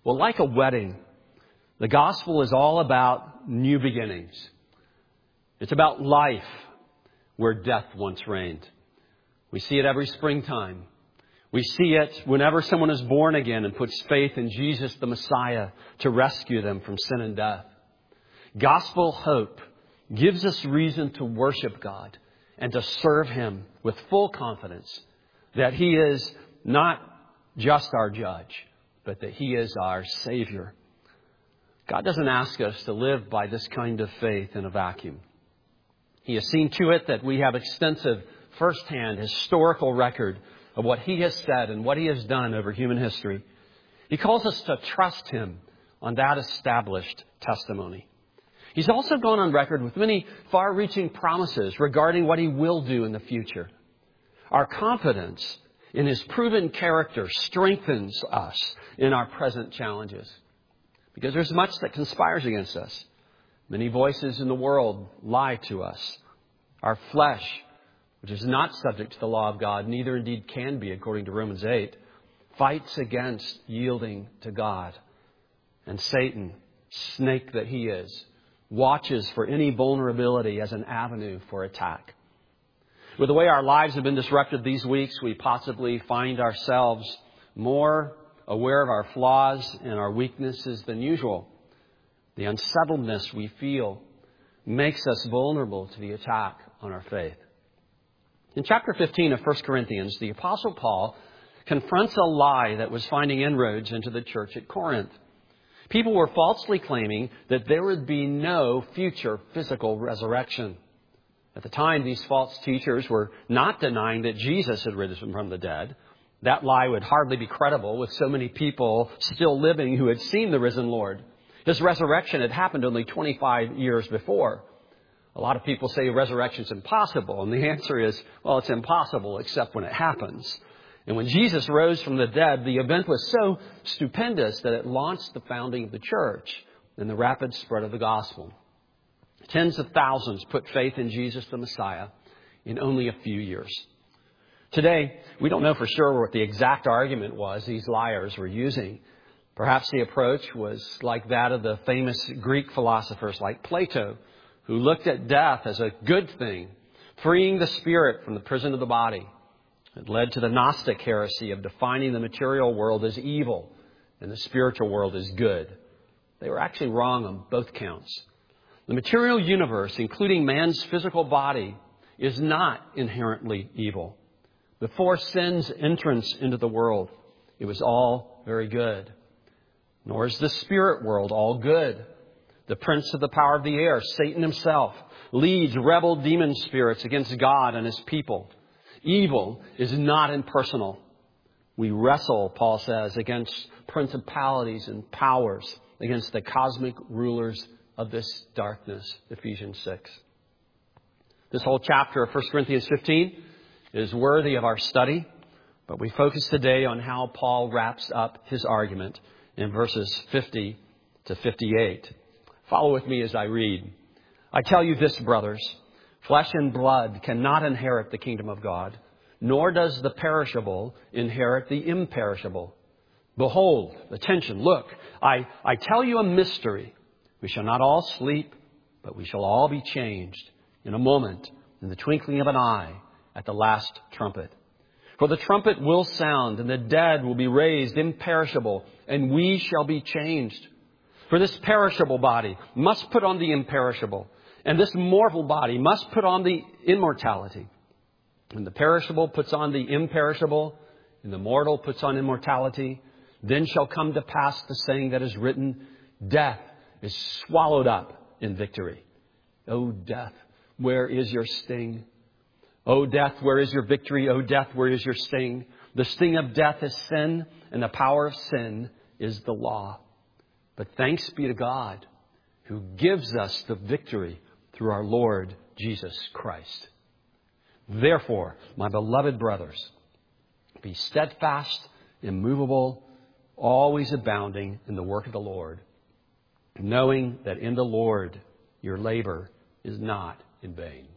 Well, like a wedding, the gospel is all about new beginnings. It's about life where death once reigned. We see it every springtime. We see it whenever someone is born again and puts faith in Jesus, the Messiah, to rescue them from sin and death. Gospel hope gives us reason to worship God and to serve Him with full confidence that He is not just our judge, but that He is our Savior. God doesn't ask us to live by this kind of faith in a vacuum. He has seen to it that we have extensive first-hand historical record of what He has said and what He has done over human history. He calls us to trust Him on that established testimony. He's also gone on record with many far-reaching promises regarding what He will do in the future. Our confidence in His proven character strengthens us in our present challenges, because there's much that conspires against us. Many voices in the world lie to us. Our flesh, which is not subject to the law of God, neither indeed can be, according to Romans 8, fights against yielding to God. And Satan, snake that he is, watches for any vulnerability as an avenue for attack. With the way our lives have been disrupted these weeks, we possibly find ourselves more aware of our flaws and our weaknesses than usual. The unsettledness we feel makes us vulnerable to the attack on our faith. In chapter 15 of 1 Corinthians, the Apostle Paul confronts a lie that was finding inroads into the church at Corinth. People were falsely claiming that there would be no future physical resurrection. At the time, these false teachers were not denying that Jesus had risen from the dead. That lie would hardly be credible with so many people still living who had seen the risen Lord. His resurrection had happened only 25 years before. A lot of people say resurrection is impossible, and the answer is, well, it's impossible except when it happens. And when Jesus rose from the dead, the event was so stupendous that it launched the founding of the church and the rapid spread of the gospel. Tens of thousands put faith in Jesus the Messiah in only a few years. Today, we don't know for sure what the exact argument was these liars were using. Perhaps the approach was like that of the famous Greek philosophers like Plato, who looked at death as a good thing, freeing the spirit from the prison of the body. It led to the Gnostic heresy of defining the material world as evil and the spiritual world as good. They were actually wrong on both counts. The material universe, including man's physical body, is not inherently evil. Before sin's entrance into the world, it was all very good. Nor is the spirit world all good. The prince of the power of the air, Satan himself, leads rebel demon spirits against God and His people. Evil is not impersonal. We wrestle, Paul says, against principalities and powers, against the cosmic rulers of this darkness, Ephesians 6. This whole chapter of 1 Corinthians 15 is worthy of our study, but we focus today on how Paul wraps up his argument in verses 50 to 58. Follow with me as I read. I tell you this, brothers, flesh and blood cannot inherit the kingdom of God, nor does the perishable inherit the imperishable. Behold, attention, look, I tell you a mystery. We shall not all sleep, but we shall all be changed in a moment, in the twinkling of an eye, at the last trumpet. For the trumpet will sound, and the dead will be raised imperishable, and we shall be changed. For this perishable body must put on the imperishable, and this mortal body must put on the immortality. When the perishable puts on the imperishable, and the mortal puts on immortality, then shall come to pass the saying that is written, death is swallowed up in victory. O death, where is your sting? O death, where is your victory? O death, where is your sting? The sting of death is sin, and the power of sin is the law. But thanks be to God, who gives us the victory through our Lord Jesus Christ. Therefore, my beloved brothers, be steadfast, immovable, always abounding in the work of the Lord, knowing that in the Lord your labor is not in vain.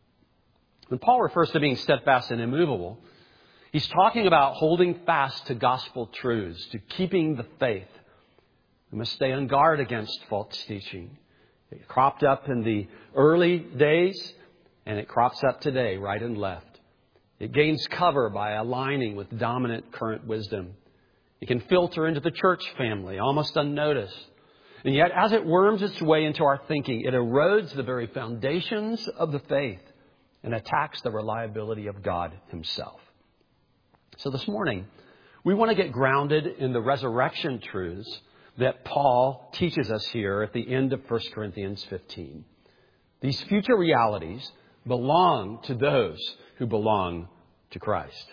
When Paul refers to being steadfast and immovable, he's talking about holding fast to gospel truths, to keeping the faith. We must stay on guard against false teaching. It cropped up in the early days, and it crops up today, right and left. It gains cover by aligning with dominant current wisdom. It can filter into the church family almost unnoticed. And yet, as it worms its way into our thinking, it erodes the very foundations of the faith and attacks the reliability of God Himself. So this morning, we want to get grounded in the resurrection truths that Paul teaches us here at the end of 1 Corinthians 15. These future realities belong to those who belong to Christ.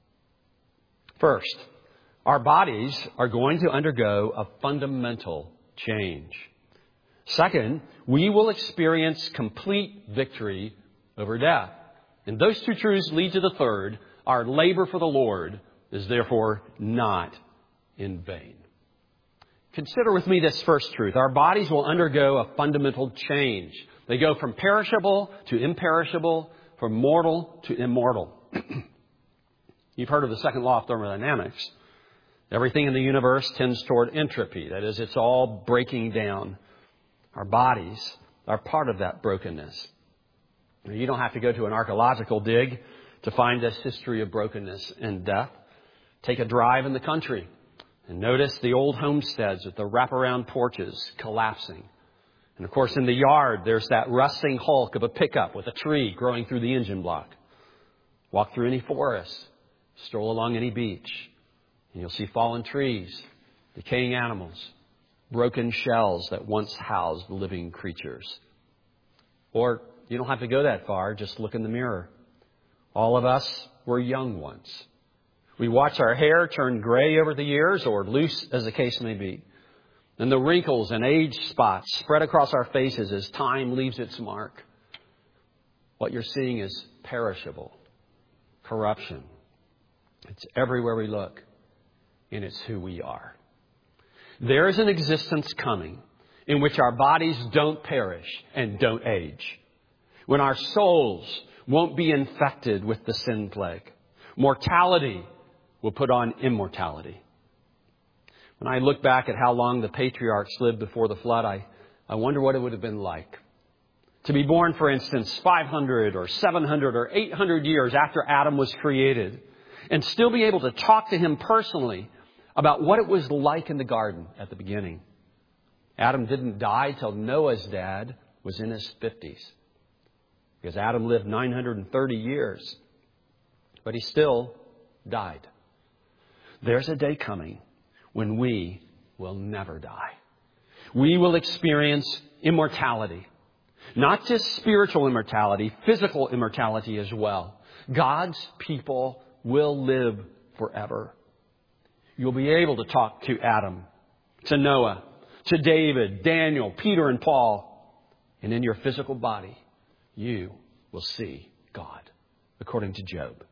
First, our bodies are going to undergo a fundamental change. Second, we will experience complete victory over death. And those two truths lead to the third. Our labor for the Lord is therefore not in vain. Consider with me this first truth. Our bodies will undergo a fundamental change. They go from perishable to imperishable, from mortal to immortal. You've heard of the second law of thermodynamics. Everything in the universe tends toward entropy. That is, it's all breaking down. Our bodies are part of that brokenness. You don't have to go to an archaeological dig to find this history of brokenness and death. Take a drive in the country and notice the old homesteads with the wraparound porches collapsing. And of course, in the yard, there's that rusting hulk of a pickup with a tree growing through the engine block. Walk through any forest, stroll along any beach, and you'll see fallen trees, decaying animals, broken shells that once housed living creatures. Or you don't have to go that far. Just look in the mirror. All of us were young once. We watch our hair turn gray over the years, or loose as the case may be. And the wrinkles and age spots spread across our faces as time leaves its mark. What you're seeing is perishable, corruption. It's everywhere we look, and it's who we are. There is an existence coming in which our bodies don't perish and don't age. When our souls won't be infected with the sin plague. Mortality will put on immortality. When I look back at how long the patriarchs lived before the flood, I wonder what it would have been like. To be born, for instance, 500 or 700 or 800 years after Adam was created and still be able to talk to him personally about what it was like in the garden at the beginning. Adam didn't die till Noah's dad was in his 50s. Because Adam lived 930 years. But he still died. There's a day coming when we will never die. We will experience immortality. Not just spiritual immortality, physical immortality as well. God's people will live forever. You'll be able to talk to Adam, to Noah, to David, Daniel, Peter, and Paul. And in your physical body, you will see God, according to Job.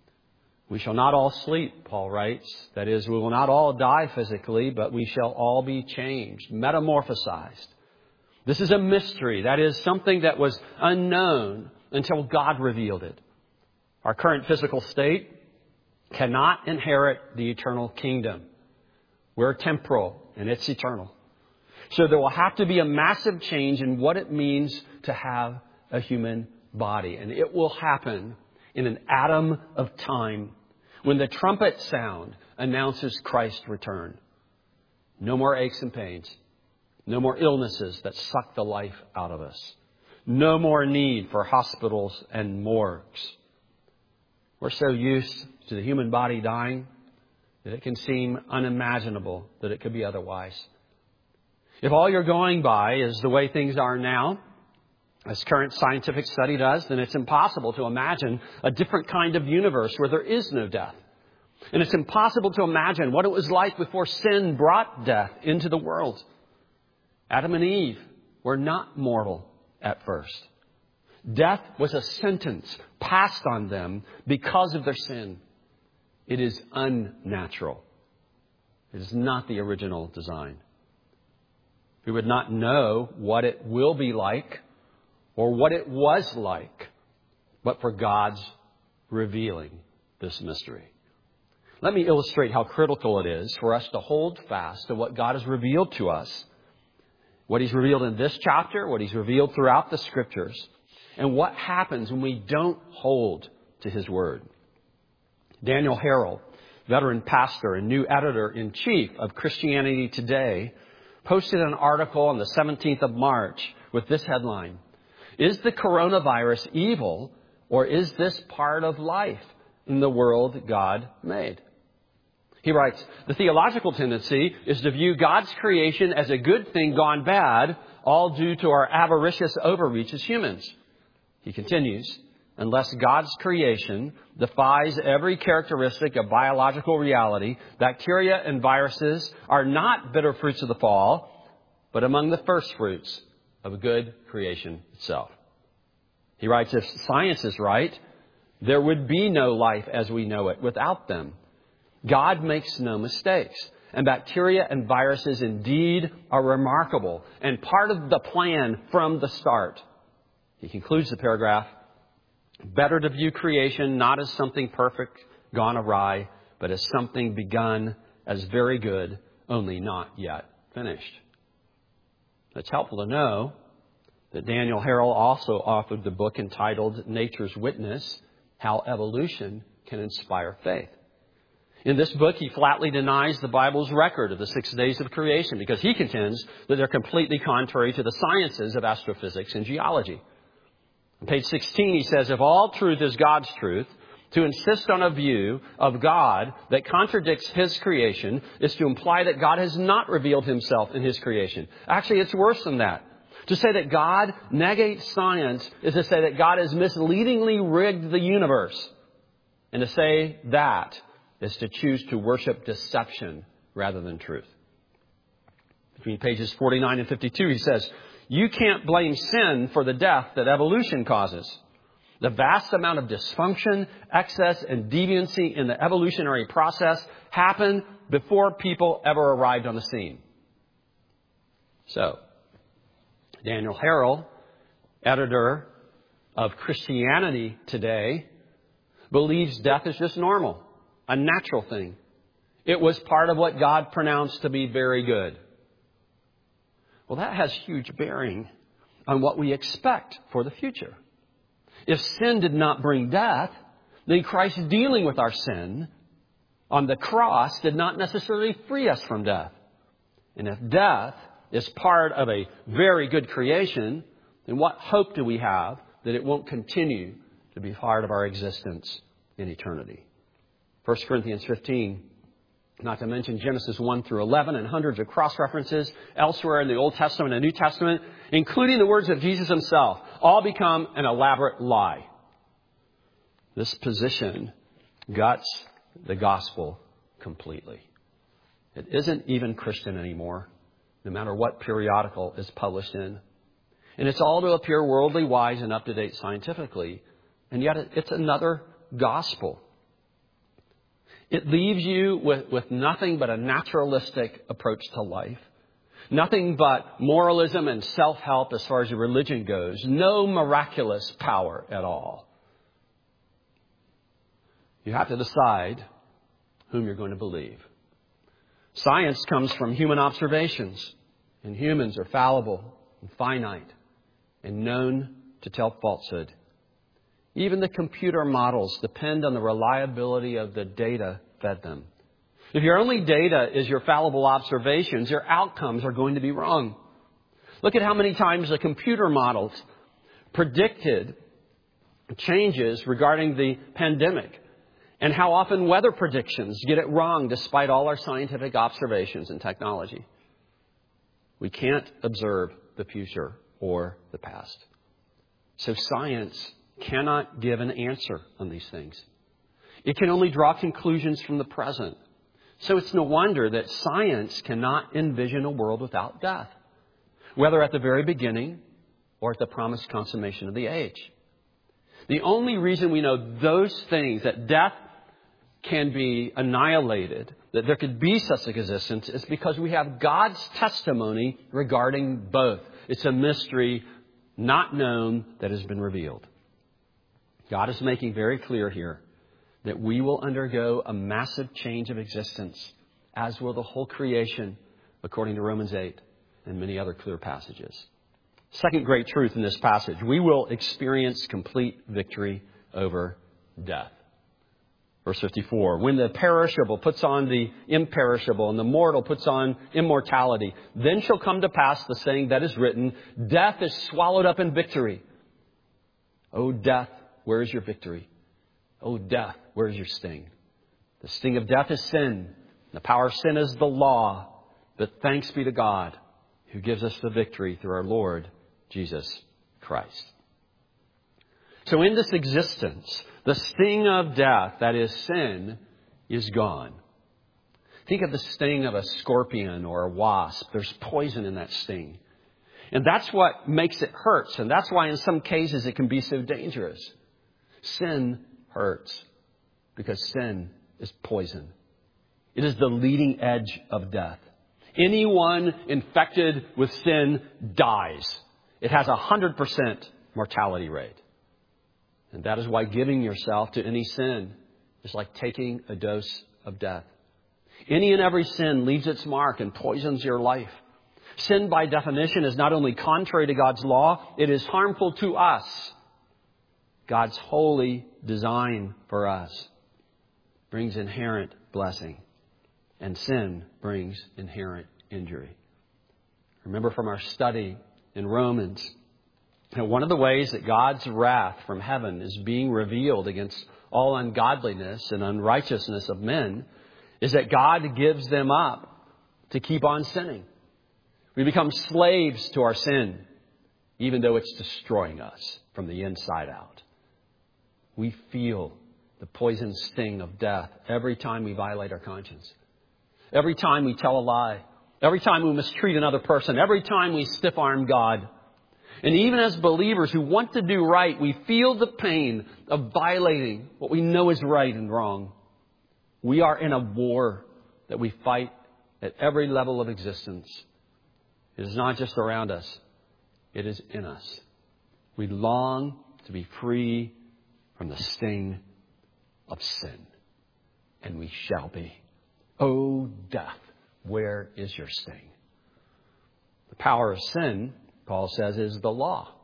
We shall not all sleep, Paul writes. That is, we will not all die physically, but we shall all be changed, metamorphosized. This is a mystery. That is something that was unknown until God revealed it. Our current physical state cannot inherit the eternal kingdom. We're temporal and it's eternal. So there will have to be a massive change in what it means to have a human body. And it will happen in an atom of time when the trumpet sound announces Christ's return. No more aches and pains. No more illnesses that suck the life out of us. No more need for hospitals and morgues. We're so used to the human body dying that it can seem unimaginable that it could be otherwise. If all you're going by is the way things are now, as current scientific study does, then it's impossible to imagine a different kind of universe where there is no death. And it's impossible to imagine what it was like before sin brought death into the world. Adam and Eve were not mortal at first. Death was a sentence passed on them because of their sin. It is unnatural. It is not the original design. We would not know what it will be like or what it was like, but for God's revealing this mystery. Let me illustrate how critical it is for us to hold fast to what God has revealed to us, what He's revealed in this chapter, what He's revealed throughout the Scriptures, and what happens when we don't hold to His Word. Daniel Harrell, veteran pastor and new editor-in-chief of Christianity Today, posted an article on the 17th of March with this headline: "Is the coronavirus evil, or is this part of life in the world God made?" He writes, "The theological tendency is to view God's creation as a good thing gone bad, all due to our avaricious overreach as humans." He continues, "Unless God's creation defies every characteristic of biological reality, bacteria and viruses are not bitter fruits of the fall, but among the first fruits of a good creation itself." He writes, "If science is right, there would be no life as we know it without them. God makes no mistakes, and bacteria and viruses indeed are remarkable and part of the plan from the start." He concludes the paragraph, "Better to view creation not as something perfect gone awry, but as something begun as very good, only not yet finished." It's helpful to know that Daniel Harrell also authored the book entitled Nature's Witness: How Evolution Can Inspire Faith. In this book, he flatly denies the Bible's record of the 6 days of creation because he contends that they're completely contrary to the sciences of astrophysics and geology. On page 16, he says, "If all truth is God's truth, to insist on a view of God that contradicts His creation is to imply that God has not revealed Himself in His creation. Actually, it's worse than that. To say that God negates science is to say that God has misleadingly rigged the universe. And to say that is to choose to worship deception rather than truth." Between pages 49 and 52, he says, "You can't blame sin for the death that evolution causes. The vast amount of dysfunction, excess, and deviancy in the evolutionary process happened before people ever arrived on the scene." So, Daniel Harrell, editor of Christianity Today, believes death is just normal, a natural thing. It was part of what God pronounced to be very good. Well, that has huge bearing on what we expect for the future. If sin did not bring death, then Christ dealing with our sin on the cross did not necessarily free us from death. And if death is part of a very good creation, then what hope do we have that it won't continue to be part of our existence in eternity? 1 Corinthians 15, not to mention Genesis 1 through 11 and hundreds of cross-references elsewhere in the Old Testament and New Testament, including the words of Jesus Himself, all become an elaborate lie. This position guts the gospel completely. It isn't even Christian anymore, no matter what periodical it's published in. And it's all to appear worldly wise and up-to-date scientifically, and yet it's another gospel. It leaves you with nothing but a naturalistic approach to life. Nothing but moralism and self-help as far as your religion goes. No miraculous power at all. You have to decide whom you're going to believe. Science comes from human observations, and humans are fallible and finite and known to tell falsehood. Even the computer models depend on the reliability of the data fed them. If your only data is your fallible observations, your outcomes are going to be wrong. Look at how many times the computer models predicted changes regarding the pandemic, and how often weather predictions get it wrong despite all our scientific observations and technology. We can't observe the future or the past. So science cannot give an answer on these things. It can only draw conclusions from the present. So it's no wonder that science cannot envision a world without death, whether at the very beginning or at the promised consummation of the age. The only reason we know those things, that death can be annihilated, that there could be such existence, is because we have God's testimony regarding both. It's a mystery not known that has been revealed. God is making very clear here that we will undergo a massive change of existence, as will the whole creation, according to Romans 8 and many other clear passages. Second great truth in this passage, we will experience complete victory over death. Verse 54, when the perishable puts on the imperishable and the mortal puts on immortality, then shall come to pass the saying that is written, death is swallowed up in victory. O death, where is your victory? O death, where is your sting? The sting of death is sin. The power of sin is the law. But thanks be to God who gives us the victory through our Lord Jesus Christ. So in this existence, the sting of death, that is sin, is gone. Think of the sting of a scorpion or a wasp. There's poison in that sting. And that's what makes it hurt. And that's why in some cases it can be so dangerous. Sin hurts because sin is poison. It is the leading edge of death. Anyone infected with sin dies. It has a 100% mortality rate. And that is why giving yourself to any sin is like taking a dose of death. Any and every sin leaves its mark and poisons your life. Sin, by definition, is not only contrary to God's law, it is harmful to us. God's holy design for us brings inherent blessing, and sin brings inherent injury. Remember from our study in Romans, one of the ways that God's wrath from heaven is being revealed against all ungodliness and unrighteousness of men is that God gives them up to keep on sinning. We become slaves to our sin, even though it's destroying us from the inside out. We feel the poison sting of death every time we violate our conscience. Every time we tell a lie. Every time we mistreat another person. Every time we stiff-arm God. And even as believers who want to do right, we feel the pain of violating what we know is right and wrong. We are in a war that we fight at every level of existence. It is not just around us. It is in us. We long to be free from the sting of sin. And we shall be. O death, where is your sting? The power of sin, Paul says, is the law.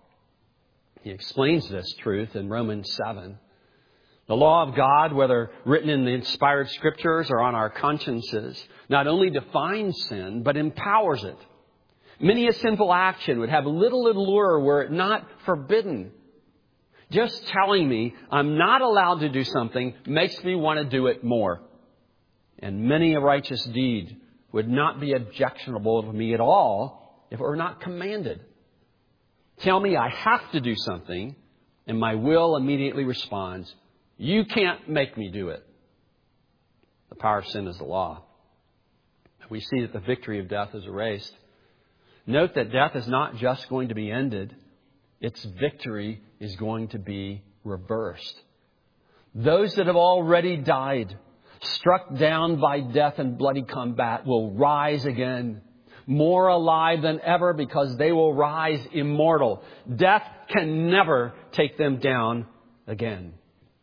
He explains this truth in Romans 7. The law of God, whether written in the inspired scriptures or on our consciences, not only defines sin, but empowers it. Many a sinful action would have little allure were it not forbidden. Just telling me I'm not allowed to do something makes me want to do it more. And many a righteous deed would not be objectionable to me at all if it were not commanded. Tell me I have to do something, and my will immediately responds, you can't make me do it. The power of sin is the law. We see that the victory of death is erased. Note that death is not just going to be ended. Its victory is going to be reversed. Those that have already died, struck down by death and bloody combat, will rise again, more alive than ever because they will rise immortal. Death can never take them down again.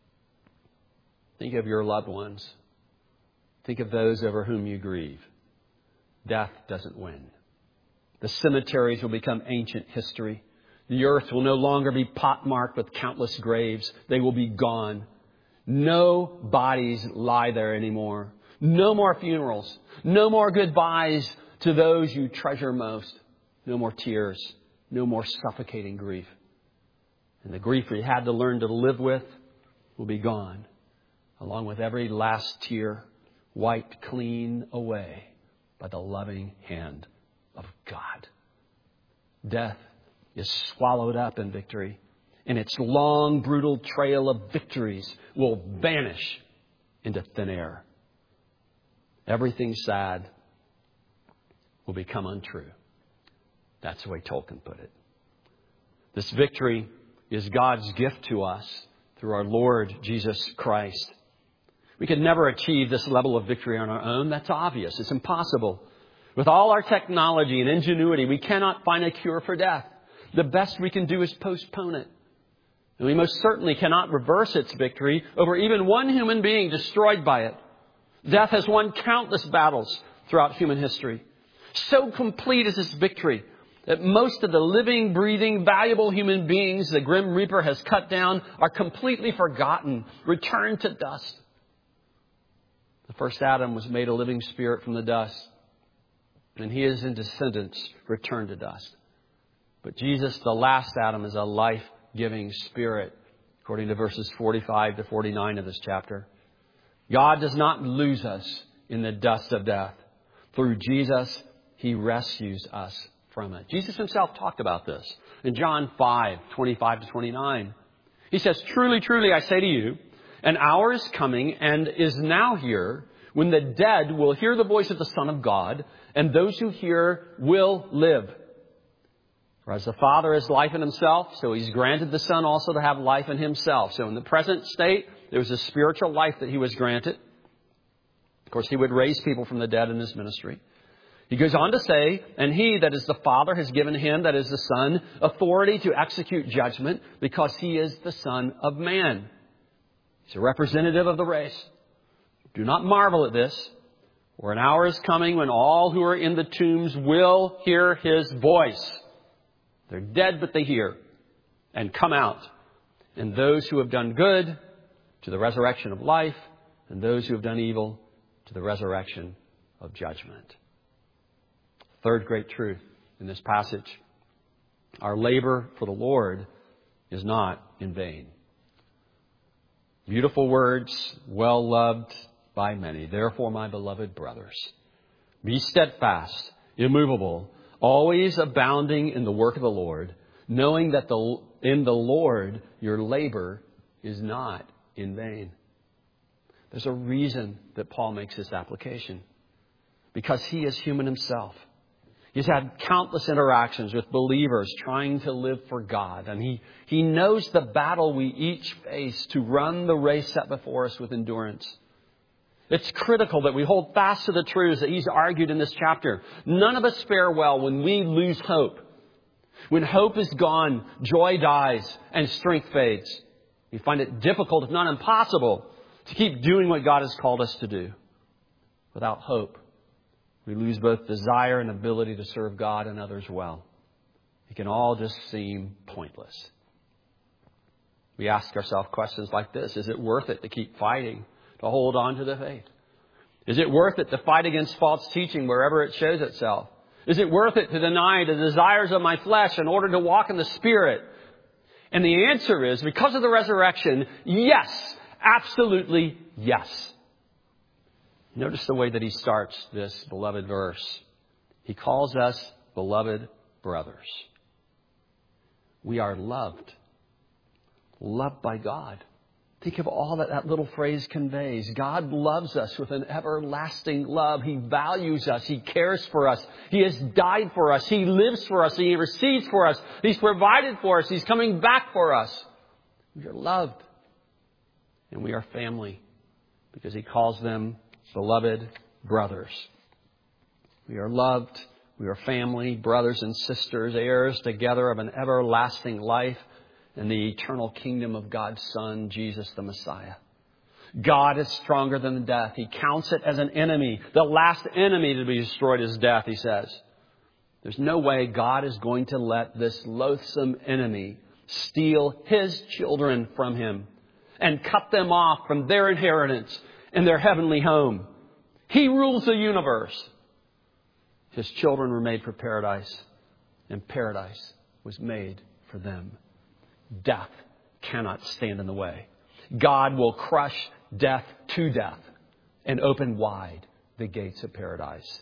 Think of your loved ones. Think of those over whom you grieve. Death doesn't win. The cemeteries will become ancient history. The earth will no longer be pockmarked with countless graves. They will be gone. No bodies lie there anymore. No more funerals. No more goodbyes to those you treasure most. No more tears. No more suffocating grief. And the grief we had to learn to live with will be gone, along with every last tear wiped clean away by the loving hand of God. Death is swallowed up in victory, and its long, brutal trail of victories will vanish into thin air. Everything sad will become untrue. That's the way Tolkien put it. This victory is God's gift to us through our Lord Jesus Christ. We could never achieve this level of victory on our own. That's obvious. It's impossible. With all our technology and ingenuity, we cannot find a cure for death. The best we can do is postpone it. And we most certainly cannot reverse its victory over even one human being destroyed by it. Death has won countless battles throughout human history. So complete is its victory that most of the living, breathing, valuable human beings the Grim Reaper has cut down are completely forgotten, returned to dust. The first Adam was made a living spirit from the dust, and he and his descendants returned to dust. But Jesus, the last Adam, is a life-giving spirit, according to verses 45 to 49 of this chapter. God does not lose us in the dust of death. Through Jesus, he rescues us from it. Jesus himself talked about this in John 5, 25 to 29. He says, "Truly, truly, I say to you, an hour is coming and is now here when the dead will hear the voice of the Son of God, and those who hear will live. For as the Father has life in himself, so he's granted the Son also to have life in himself." So in the present state, there was a spiritual life that he was granted. Of course, he would raise people from the dead in his ministry. He goes on to say, "And he, that is the Father, has given him, that is the Son, authority to execute judgment, because he is the Son of Man." He's a representative of the race. "Do not marvel at this, for an hour is coming when all who are in the tombs will hear his voice." They're dead, but they hear and come out. "And those who have done good to the resurrection of life, and those who have done evil to the resurrection of judgment." Third great truth in this passage: our labor for the Lord is not in vain. Beautiful words, well loved by many. "Therefore, my beloved brothers, be steadfast, immovable, always abounding in the work of the Lord, knowing that in the Lord your labor is not in vain." There's a reason that Paul makes this application. Because he is human himself. He's had countless interactions with believers trying to live for God. And he knows the battle we each face to run the race set before us with endurance. It's critical that we hold fast to the truths that he's argued in this chapter. None of us fare well when we lose hope. When hope is gone, joy dies and strength fades. We find it difficult, if not impossible, to keep doing what God has called us to do. Without hope, we lose both desire and ability to serve God and others well. It can all just seem pointless. We ask ourselves questions like this: is it worth it to keep fighting, to hold on to the faith? Is it worth it to fight against false teaching wherever it shows itself? Is it worth it to deny the desires of my flesh in order to walk in the Spirit? And the answer is, because of the resurrection, yes. Absolutely yes. Notice the way that he starts this beloved verse. He calls us beloved brothers. We are loved. Loved by God. Think of all that little phrase conveys. God loves us with an everlasting love. He values us. He cares for us. He has died for us. He lives for us. He intercedes for us. He's provided for us. He's coming back for us. We are loved. And we are family, because he calls them beloved brothers. We are loved. We are family, brothers and sisters, heirs together of an everlasting life and the eternal kingdom of God's Son, Jesus the Messiah. God is stronger than death. He counts it as an enemy. The last enemy to be destroyed is death, he says. There's no way God is going to let this loathsome enemy steal his children from him and cut them off from their inheritance and their heavenly home. He rules the universe. His children were made for paradise, and paradise was made for them. Death cannot stand in the way. God will crush death to death and open wide the gates of paradise.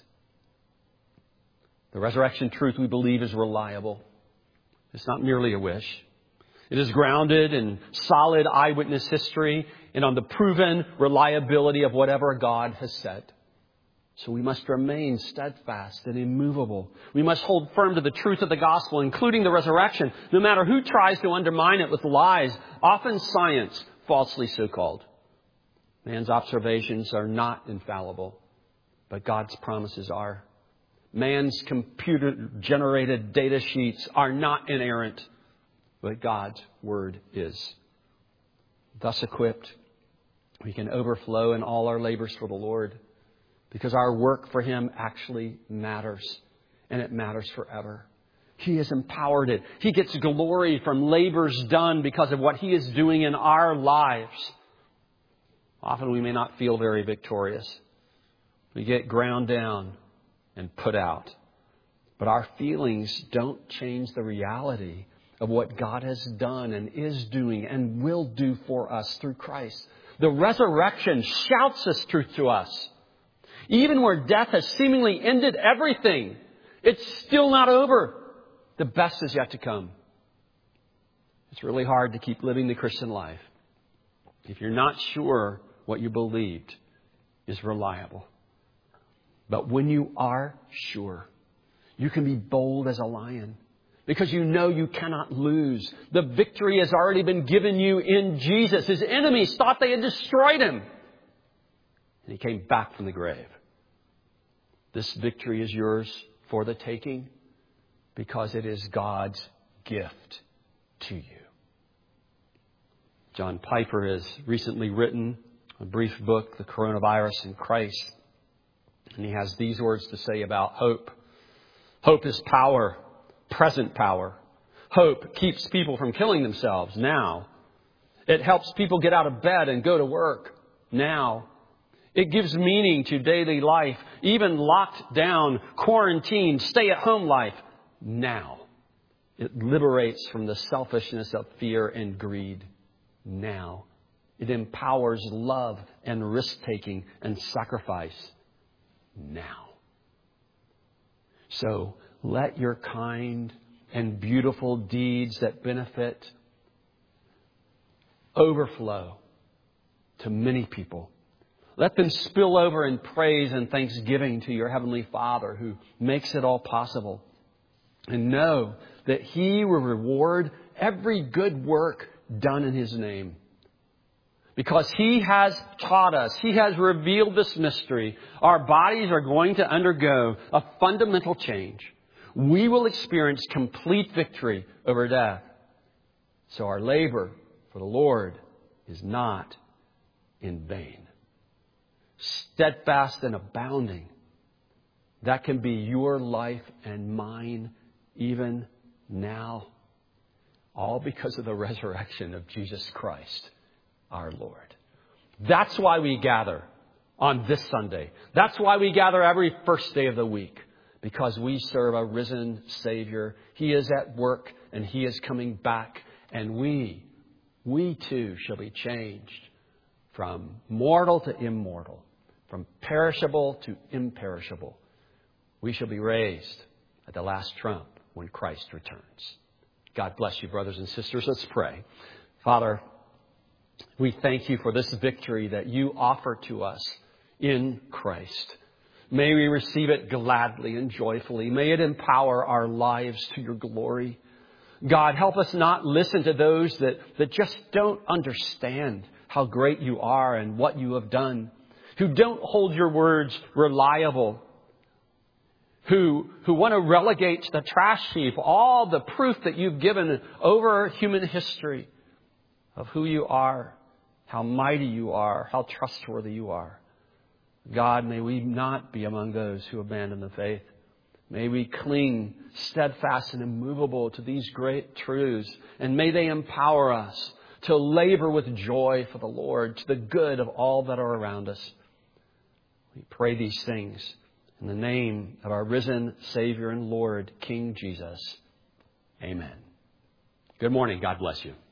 The resurrection truth, we believe, is reliable. It's not merely a wish. It is grounded in solid eyewitness history and on the proven reliability of whatever God has said. So we must remain steadfast and immovable. We must hold firm to the truth of the gospel, including the resurrection, no matter who tries to undermine it with lies, often science, falsely so called. Man's observations are not infallible, but God's promises are. Man's computer-generated data sheets are not inerrant, what God's Word is. Thus equipped, we can overflow in all our labors for the Lord because our work for Him actually matters, and it matters forever. He has empowered it. He gets glory from labors done because of what He is doing in our lives. Often we may not feel very victorious. We get ground down and put out. But our feelings don't change the reality of what God has done and is doing and will do for us through Christ. The resurrection shouts this truth to us. Even where death has seemingly ended everything, it's still not over. The best is yet to come. It's really hard to keep living the Christian life if you're not sure what you believed is reliable. But when you are sure, you can be bold as a lion because you know you cannot lose. The victory has already been given you in Jesus. His enemies thought they had destroyed Him, and He came back from the grave. This victory is yours for the taking because it is God's gift to you. John Piper has recently written a brief book, The Coronavirus in Christ. And he has these words to say about hope. Hope is power, present power. Hope keeps people from killing themselves now. It helps people get out of bed and go to work now. It gives meaning to daily life, even locked down, quarantined, stay-at-home life now. It liberates from the selfishness of fear and greed now. It empowers love and risk-taking and sacrifice now. So let your kind and beautiful deeds that benefit overflow to many people. Let them spill over in praise and thanksgiving to your Heavenly Father who makes it all possible. And know that He will reward every good work done in His name. Because He has taught us, He has revealed this mystery. Our bodies are going to undergo a fundamental change. We will experience complete victory over death. So our labor for the Lord is not in vain. Steadfast and abounding. That can be your life and mine even now. All because of the resurrection of Jesus Christ, our Lord. That's why we gather on this Sunday. That's why we gather every first day of the week. Because we serve a risen Savior. He is at work and He is coming back. And we too shall be changed from mortal to immortal, from perishable to imperishable. We shall be raised at the last trump when Christ returns. God bless you, brothers and sisters. Let's pray. Father, we thank You for this victory that You offer to us in Christ. May we receive it gladly and joyfully. May it empower our lives to Your glory. God, help us not listen to those that just don't understand how great You are and what You have done, who don't hold Your words reliable, who want to relegate to the trash heap all the proof that You've given over human history of who You are, how mighty You are, how trustworthy You are. God, may we not be among those who abandon the faith. May we cling steadfast and immovable to these great truths, and may they empower us to labor with joy for the Lord, to the good of all that are around us. We pray these things in the name of our risen Savior and Lord, King Jesus. Amen. Good morning. God bless you.